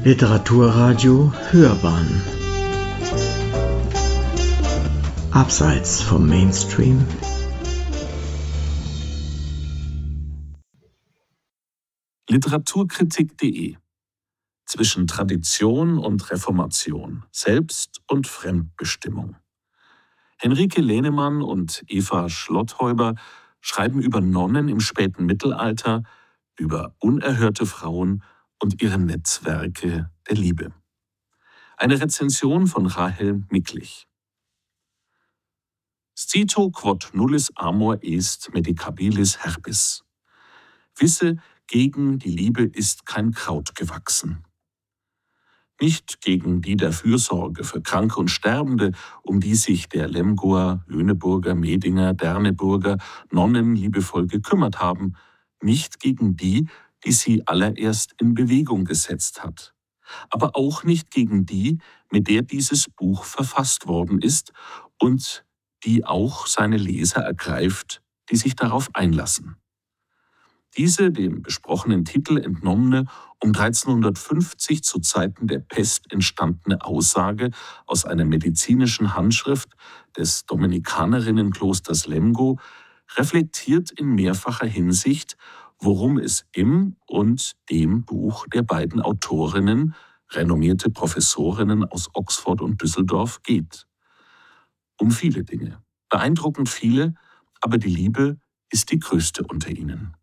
Literaturradio Hörbahn Abseits vom Mainstream. Literaturkritik.de Zwischen Tradition und Reformation, Selbst- und Fremdbestimmung. Henrike Lehnemann und Eva Schlotthäuber schreiben über Nonnen im späten Mittelalter, über unerhörte Frauen und ihre Netzwerke der Liebe. Eine Rezension von Rahel Micklich. Scito quod nullis amor est medicabilis herpes. Wisse, gegen die Liebe ist kein Kraut gewachsen. Nicht gegen die der Fürsorge für Kranke und Sterbende, um die sich der Lemgoer, Lüneburger, Medinger, Derneburger Nonnen liebevoll gekümmert haben, nicht gegen die, die sie allererst in Bewegung gesetzt hat, aber auch nicht gegen die, mit der dieses Buch verfasst worden ist und die auch seine Leser ergreift, die sich darauf einlassen. Diese dem besprochenen Titel entnommene, um 1350 zu Zeiten der Pest entstandene Aussage aus einer medizinischen Handschrift des Dominikanerinnenklosters Lemgo reflektiert in mehrfacher Hinsicht, worum es im und dem Buch der beiden Autorinnen, renommierte Professorinnen aus Oxford und Düsseldorf, geht. Um viele Dinge, beeindruckend viele, aber die Liebe ist die größte unter ihnen.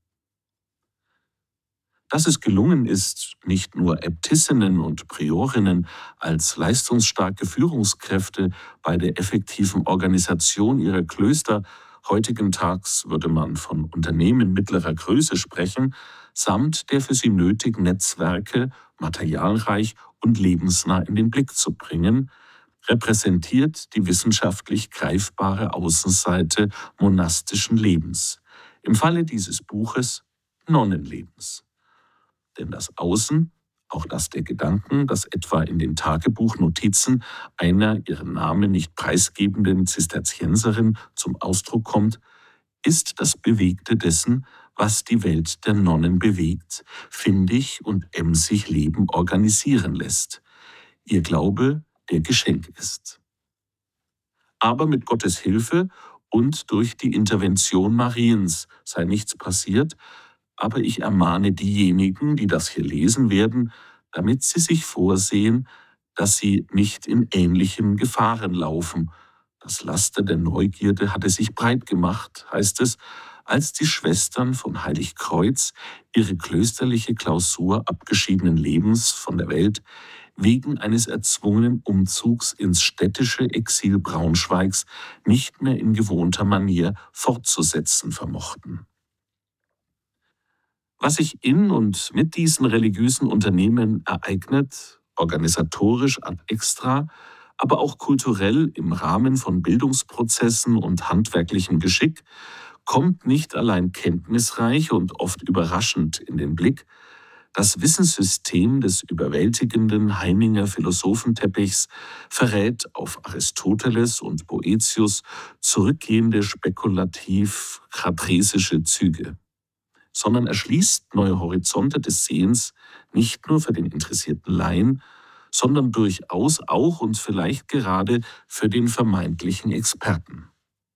Dass es gelungen ist, nicht nur Äbtissinnen und Priorinnen als leistungsstarke Führungskräfte bei der effektiven Organisation ihrer Klöster, heutigen Tags würde man von Unternehmen mittlerer Größe sprechen, samt der für sie nötigen Netzwerke materialreich und lebensnah in den Blick zu bringen, repräsentiert die wissenschaftlich greifbare Außenseite monastischen Lebens, im Falle dieses Buches Nonnenlebens. Denn das Außen, auch das der Gedanken, das etwa in den Tagebuchnotizen einer ihren Namen nicht preisgebenden Zisterzienserin zum Ausdruck kommt, ist das Bewegte dessen, was die Welt der Nonnen bewegt, findig und emsig Leben organisieren lässt. Ihr Glaube, der Geschenk ist. Aber mit Gottes Hilfe und durch die Intervention Mariens sei nichts passiert, aber ich ermahne diejenigen, die das hier lesen werden, damit sie sich vorsehen, dass sie nicht in ähnlichen Gefahren laufen. Das Laster der Neugierde hatte sich breit gemacht, heißt es, als die Schwestern von Heiligkreuz ihre klösterliche Klausur abgeschiedenen Lebens von der Welt wegen eines erzwungenen Umzugs ins städtische Exil Braunschweigs nicht mehr in gewohnter Manier fortzusetzen vermochten. Was sich in und mit diesen religiösen Unternehmen ereignet, organisatorisch ad extra, aber auch kulturell im Rahmen von Bildungsprozessen und handwerklichem Geschick, kommt nicht allein kenntnisreich und oft überraschend in den Blick. Das Wissenssystem des überwältigenden Heininger Philosophenteppichs verrät auf Aristoteles und Boëthius zurückgehende spekulativ-chartesische Züge, sondern erschließt neue Horizonte des Sehens nicht nur für den interessierten Laien, sondern durchaus auch und vielleicht gerade für den vermeintlichen Experten.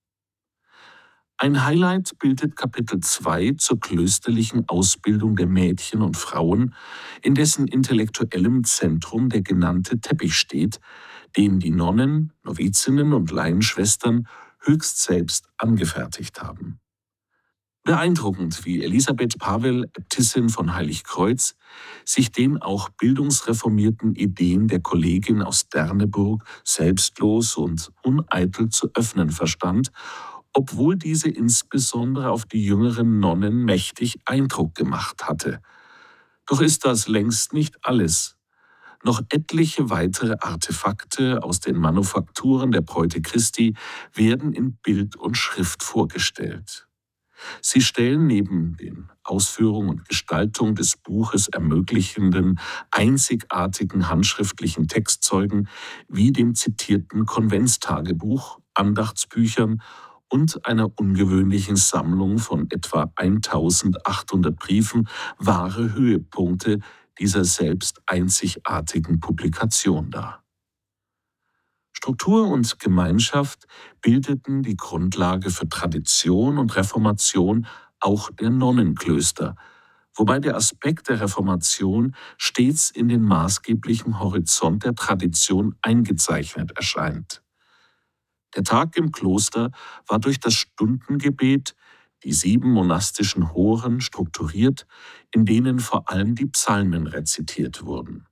Ein Highlight bildet Kapitel 2 zur klösterlichen Ausbildung der Mädchen und Frauen, in dessen intellektuellem Zentrum der genannte Teppich steht, den die Nonnen, Novizinnen und Laienschwestern höchst selbst angefertigt haben. Beeindruckend, wie Elisabeth Pavel, Äbtissin von Heiligkreuz, sich den auch bildungsreformierten Ideen der Kollegin aus Derneburg selbstlos und uneitel zu öffnen verstand, obwohl diese insbesondere auf die jüngeren Nonnen mächtig Eindruck gemacht hatte. Doch ist das längst nicht alles. Noch etliche weitere Artefakte aus den Manufakturen der Bräute Christi werden in Bild und Schrift vorgestellt. Sie stellen neben den Ausführung und Gestaltung des Buches ermöglichenden, einzigartigen handschriftlichen Textzeugen wie dem zitierten Konventstagebuch, Andachtsbüchern und einer ungewöhnlichen Sammlung von etwa 1800 Briefen wahre Höhepunkte dieser selbst einzigartigen Publikation dar. Struktur und Gemeinschaft bildeten die Grundlage für Tradition und Reformation auch der Nonnenklöster, wobei der Aspekt der Reformation stets in den maßgeblichen Horizont der Tradition eingezeichnet erscheint. Der Tag im Kloster war durch das Stundengebet, die 7 monastischen Horen, strukturiert, in denen vor allem die Psalmen rezitiert wurden.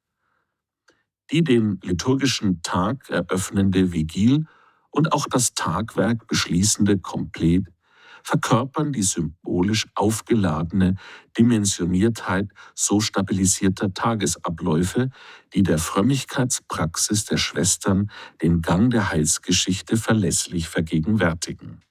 Die den liturgischen Tag eröffnende Vigil und auch das Tagwerk beschließende Komplet verkörpern die symbolisch aufgeladene Dimensioniertheit so stabilisierter Tagesabläufe, die der Frömmigkeitspraxis der Schwestern den Gang der Heilsgeschichte verlässlich vergegenwärtigen.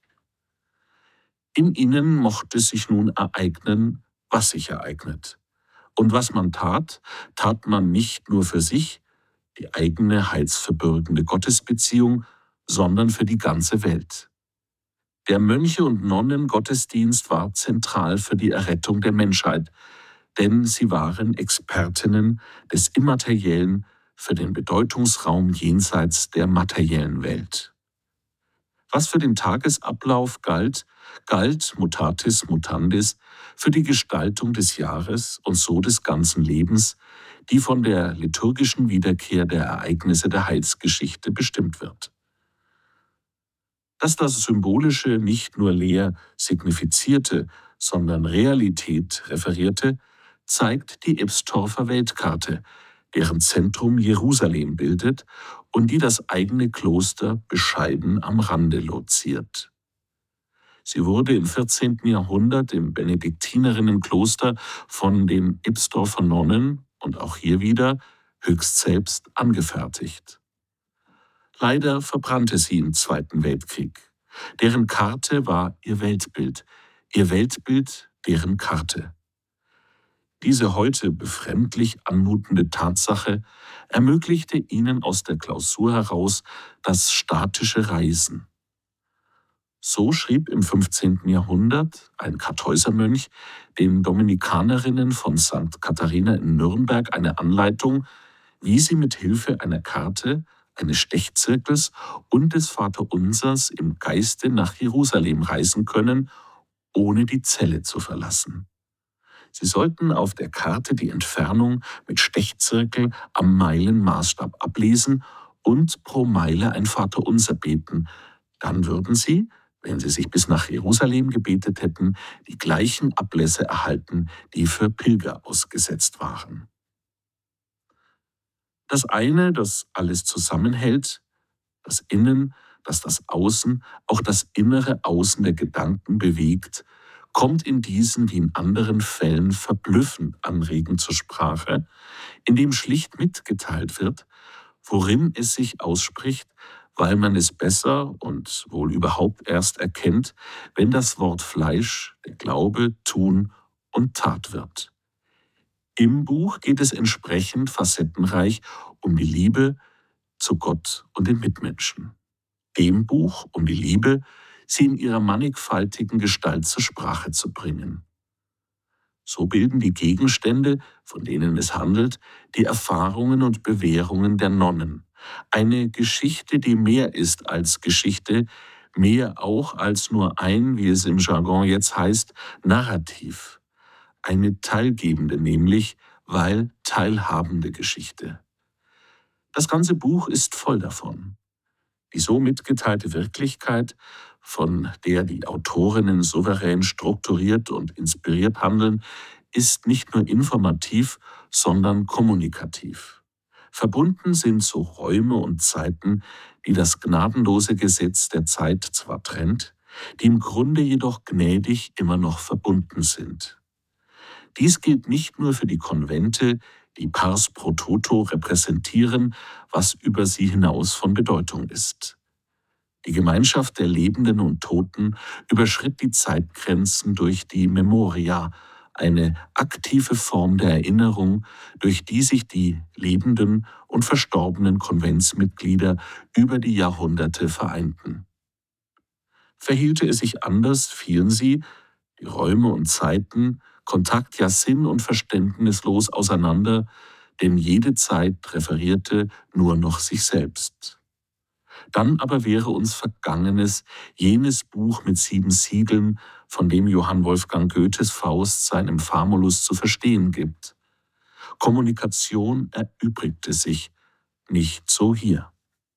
In ihnen mochte sich nun ereignen, was sich ereignet. Und was man tat, tat man nicht nur für sich, die eigene heilsverbürgende Gottesbeziehung, sondern für die ganze Welt. Der Mönche- und Nonnen-Gottesdienst war zentral für die Errettung der Menschheit, denn sie waren Expertinnen des Immateriellen für den Bedeutungsraum jenseits der materiellen Welt. Was für den Tagesablauf galt, galt mutatis mutandis für die Gestaltung des Jahres und so des ganzen Lebens, die von der liturgischen Wiederkehr der Ereignisse der Heilsgeschichte bestimmt wird. Dass das Symbolische nicht nur leer signifizierte, sondern Realität referierte, zeigt die Ebstorfer Weltkarte, deren Zentrum Jerusalem bildet und die das eigene Kloster bescheiden am Rande loziert. Sie wurde im 14. Jahrhundert im Benediktinerinnenkloster von den Ebstorfer Nonnen und auch hier wieder höchst selbst angefertigt. Leider verbrannte sie im Zweiten Weltkrieg. Deren Karte war ihr Weltbild deren Karte. Diese heute befremdlich anmutende Tatsache ermöglichte ihnen aus der Klausur heraus das statische Reisen. So schrieb im 15. Jahrhundert ein Kartäusermönch den Dominikanerinnen von St. Katharina in Nürnberg eine Anleitung, wie sie mit Hilfe einer Karte, eines Stechzirkels und des Vaterunsers im Geiste nach Jerusalem reisen können, ohne die Zelle zu verlassen. Sie sollten auf der Karte die Entfernung mit Stechzirkel am Meilenmaßstab ablesen und pro Meile ein Vaterunser beten. Dann würden sie, wenn sie sich bis nach Jerusalem gebetet hätten, die gleichen Ablässe erhalten, die für Pilger ausgesetzt waren. Das eine, das alles zusammenhält, das Innen, das das Außen, auch das innere Außen der Gedanken bewegt, kommt in diesen wie in anderen Fällen verblüffend anregend zur Sprache, indem schlicht mitgeteilt wird, worin es sich ausspricht, weil man es besser und wohl überhaupt erst erkennt, wenn das Wort Fleisch, der Glaube, Tun und Tat wird. Im Buch geht es entsprechend facettenreich um die Liebe zu Gott und den Mitmenschen. Dem Buch um die Liebe, sie in ihrer mannigfaltigen Gestalt zur Sprache zu bringen. So bilden die Gegenstände, von denen es handelt, die Erfahrungen und Bewährungen der Nonnen. Eine Geschichte, die mehr ist als Geschichte, mehr auch als nur ein, wie es im Jargon jetzt heißt, Narrativ. Eine teilgebende, nämlich, weil teilhabende Geschichte. Das ganze Buch ist voll davon. Die so mitgeteilte Wirklichkeit, von der die Autorinnen souverän strukturiert und inspiriert handeln, ist nicht nur informativ, sondern kommunikativ. Verbunden sind so Räume und Zeiten, die das gnadenlose Gesetz der Zeit zwar trennt, die im Grunde jedoch gnädig immer noch verbunden sind. Dies gilt nicht nur für die Konvente, die pars pro toto repräsentieren, was über sie hinaus von Bedeutung ist. Die Gemeinschaft der Lebenden und Toten überschritt die Zeitgrenzen durch die Memoria, eine aktive Form der Erinnerung, durch die sich die lebenden und verstorbenen Konventsmitglieder über die Jahrhunderte vereinten. Verhielte es sich anders, fielen sie, Die Räume und Zeiten, Kontakt ja sinn- und verständnislos auseinander, denn jede Zeit referierte nur noch sich selbst. Dann aber wäre uns Vergangenes jenes Buch mit 7 Siegeln, von dem Johann Wolfgang Goethes Faust seinem Famulus zu verstehen gibt. Kommunikation erübrigte sich, nicht so hier.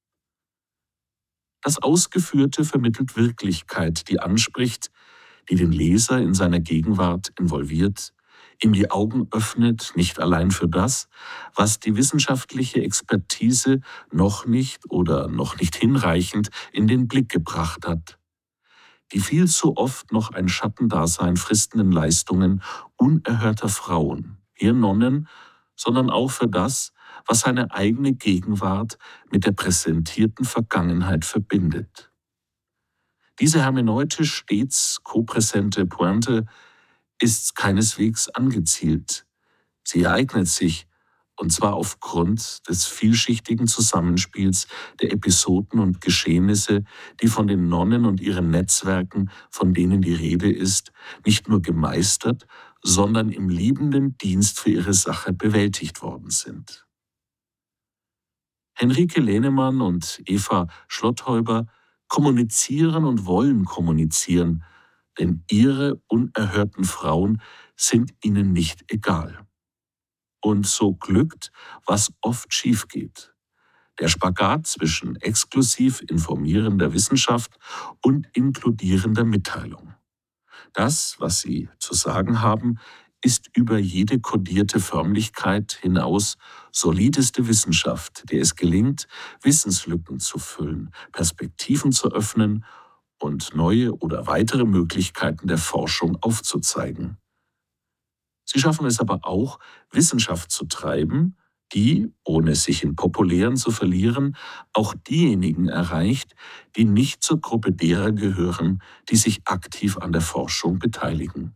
Das Ausgeführte vermittelt Wirklichkeit, die anspricht, die den Leser in seiner Gegenwart involviert, ihm die Augen öffnet, nicht allein für das, was die wissenschaftliche Expertise noch nicht oder noch nicht hinreichend in den Blick gebracht hat. Die viel zu oft noch ein Schattendasein fristenden Leistungen unerhörter Frauen, hier Nonnen, sondern auch für das, was seine eigene Gegenwart mit der präsentierten Vergangenheit verbindet. Diese hermeneutisch stets kopräsente Pointe ist keineswegs angezielt. Sie ereignet sich, und zwar aufgrund des vielschichtigen Zusammenspiels der Episoden und Geschehnisse, die von den Nonnen und ihren Netzwerken, von denen die Rede ist, nicht nur gemeistert, sondern im liebenden Dienst für ihre Sache bewältigt worden sind. Henrike Lehnemann und Eva Schlotthäuber kommunizieren und wollen kommunizieren, denn ihre unerhörten Frauen sind ihnen nicht egal. Und so glückt, was oft schief geht. Der Spagat zwischen exklusiv informierender Wissenschaft und inkludierender Mitteilung. Das, was sie zu sagen haben, ist über jede kodierte Förmlichkeit hinaus solideste Wissenschaft, der es gelingt, Wissenslücken zu füllen, Perspektiven zu öffnen und neue oder weitere Möglichkeiten der Forschung aufzuzeigen. Sie schaffen es aber auch, Wissenschaft zu treiben, die, ohne sich in Populären zu verlieren, auch diejenigen erreicht, die nicht zur Gruppe derer gehören, die sich aktiv an der Forschung beteiligen.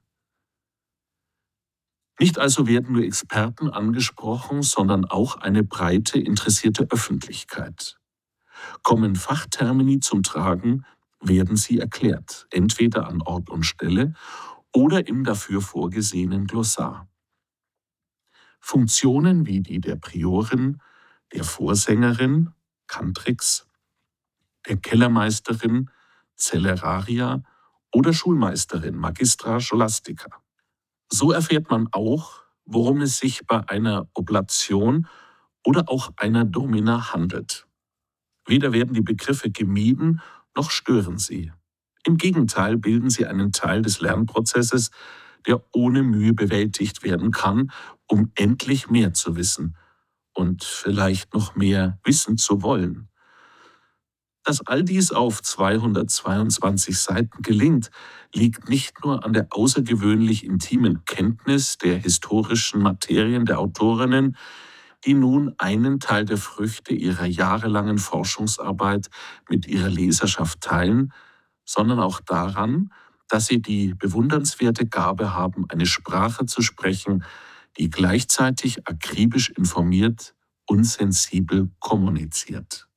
Nicht also werden nur Experten angesprochen, sondern auch eine breite interessierte Öffentlichkeit. Kommen Fachtermini zum Tragen, werden sie erklärt, entweder an Ort und Stelle oder im dafür vorgesehenen Glossar. Funktionen wie die der Priorin, der Vorsängerin, Cantrix, der Kellermeisterin, Celeraria oder Schulmeisterin, Magistra Scholastica. So erfährt man auch, worum es sich bei einer Oblation oder auch einer Domina handelt. Weder werden die Begriffe gemieden, noch stören sie. Im Gegenteil bilden sie einen Teil des Lernprozesses, der ohne Mühe bewältigt werden kann, um endlich mehr zu wissen und vielleicht noch mehr wissen zu wollen. Dass all dies auf 222 Seiten gelingt, liegt nicht nur an der außergewöhnlich intimen Kenntnis der historischen Materien der Autorinnen, die nun einen Teil der Früchte ihrer jahrelangen Forschungsarbeit mit ihrer Leserschaft teilen, sondern auch daran, dass sie die bewundernswerte Gabe haben, eine Sprache zu sprechen, die gleichzeitig akribisch informiert und sensibel kommuniziert.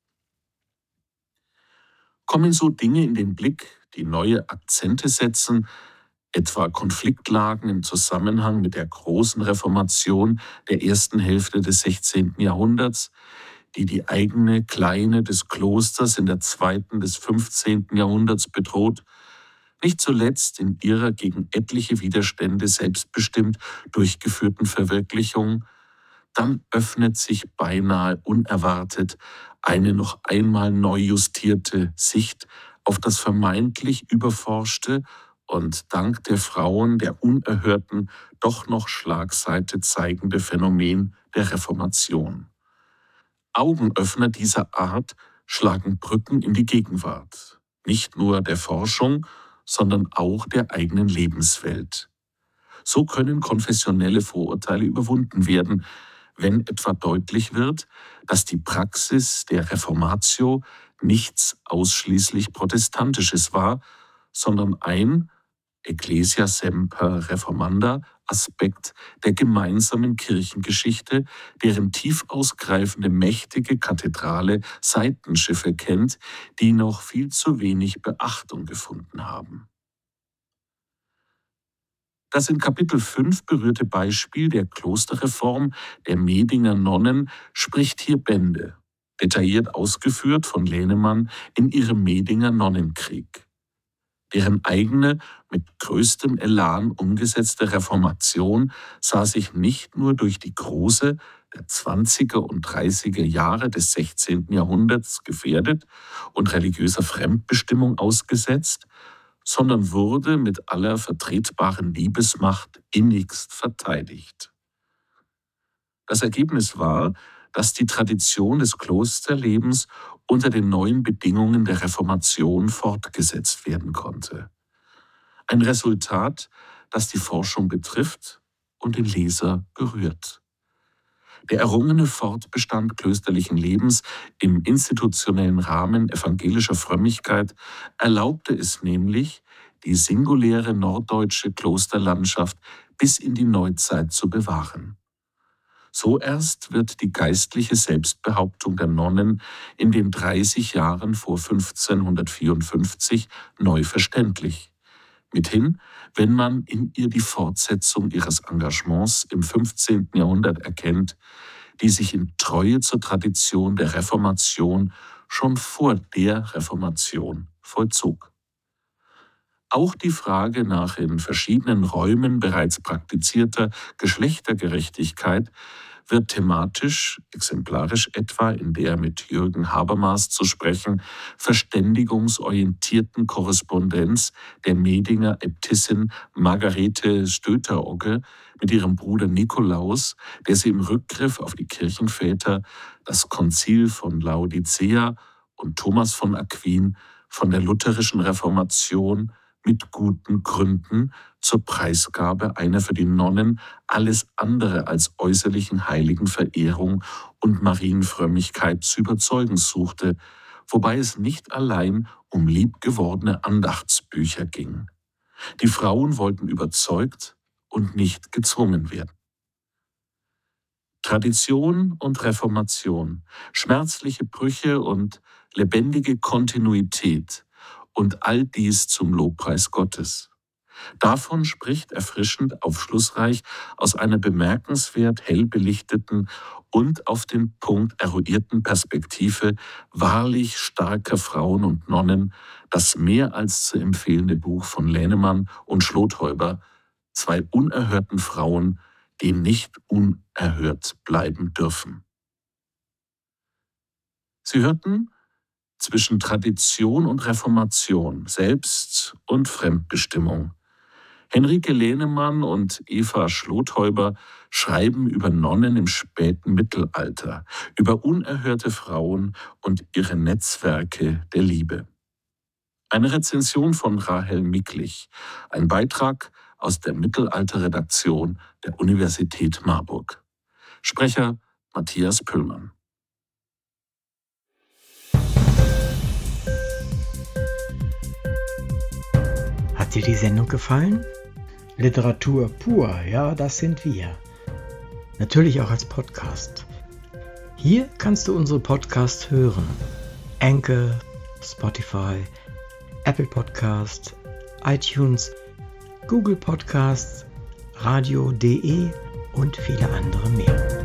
Kommen so Dinge in den Blick, die neue Akzente setzen, etwa Konfliktlagen im Zusammenhang mit der großen Reformation der ersten Hälfte des 16. Jahrhunderts, die die eigene Kleine des Klosters in der zweiten des 15. Jahrhunderts bedroht, nicht zuletzt in ihrer gegen etliche Widerstände selbstbestimmt durchgeführten Verwirklichung, dann öffnet sich beinahe unerwartet eine noch einmal neu justierte Sicht auf das vermeintlich überforschte und dank der Frauen der unerhörten, doch noch Schlagseite zeigende Phänomen der Reformation. Augenöffner dieser Art schlagen Brücken in die Gegenwart, nicht nur der Forschung, sondern auch der eigenen Lebenswelt. So können konfessionelle Vorurteile überwunden werden, wenn etwa deutlich wird, dass die Praxis der Reformatio nichts ausschließlich Protestantisches war, sondern ein Ecclesia semper reformanda Aspekt der gemeinsamen Kirchengeschichte, deren tief ausgreifende mächtige Kathedrale Seitenschiffe kennt, die noch viel zu wenig Beachtung gefunden haben. Das in Kapitel 5 berührte Beispiel der Klosterreform der Medinger Nonnen spricht hier Bände, detailliert ausgeführt von Lehnemann in ihrem Medinger Nonnenkrieg. Deren eigene, mit größtem Elan umgesetzte Reformation sah sich nicht nur durch die große der 20er und 30er Jahre des 16. Jahrhunderts gefährdet und religiöser Fremdbestimmung ausgesetzt, sondern wurde mit aller vertretbaren Liebesmacht innigst verteidigt. Das Ergebnis war, dass die Tradition des Klosterlebens unter den neuen Bedingungen der Reformation fortgesetzt werden konnte. Ein Resultat, das die Forschung betrifft und den Leser berührt. Der errungene Fortbestand klösterlichen Lebens im institutionellen Rahmen evangelischer Frömmigkeit erlaubte es nämlich, die singuläre norddeutsche Klosterlandschaft bis in die Neuzeit zu bewahren. So erst wird die geistliche Selbstbehauptung der Nonnen in den 30 Jahren vor 1554 neu verständlich. Mithin, wenn man in ihr die Fortsetzung ihres Engagements im 15. Jahrhundert erkennt, die sich in Treue zur Tradition der Reformation schon vor der Reformation vollzog. Auch die Frage nach in verschiedenen Räumen bereits praktizierter Geschlechtergerechtigkeit wird thematisch, exemplarisch etwa in der mit Jürgen Habermas zu sprechen, verständigungsorientierten Korrespondenz der Medinger Äbtissin Margarete Stöterogge mit ihrem Bruder Nikolaus, der sie im Rückgriff auf die Kirchenväter, das Konzil von Laodicea und Thomas von Aquin von der lutherischen Reformation mit guten Gründen zur Preisgabe einer für die Nonnen alles andere als äußerlichen Heiligenverehrung und Marienfrömmigkeit zu überzeugen suchte, wobei es nicht allein um liebgewordene Andachtsbücher ging. Die Frauen wollten überzeugt und nicht gezwungen werden. Tradition und Reformation, schmerzliche Brüche und lebendige Kontinuität und all dies zum Lobpreis Gottes. Davon spricht erfrischend aufschlussreich aus einer bemerkenswert hell belichteten und auf den Punkt eruierten Perspektive wahrlich starker Frauen und Nonnen das mehr als zu empfehlende Buch von Lehnemann und Schlothäuber, zwei unerhörten Frauen, die nicht unerhört bleiben dürfen. Sie hörten zwischen Tradition und Reformation, Selbst- und Fremdbestimmung. Henrike Lehnemann und Eva Schlothäuber schreiben über Nonnen im späten Mittelalter, über unerhörte Frauen und ihre Netzwerke der Liebe. Eine Rezension von Rahel Micklich, ein Beitrag aus der Mittelalterredaktion der Universität Marburg. Sprecher Matthias Pöllmann. Hat dir die Sendung gefallen? Literatur pur, ja, das sind wir. Natürlich auch als Podcast. Hier kannst du unsere Podcasts hören. Anchor, Spotify, Apple Podcast, iTunes, Google Podcasts, radio.de und viele andere mehr.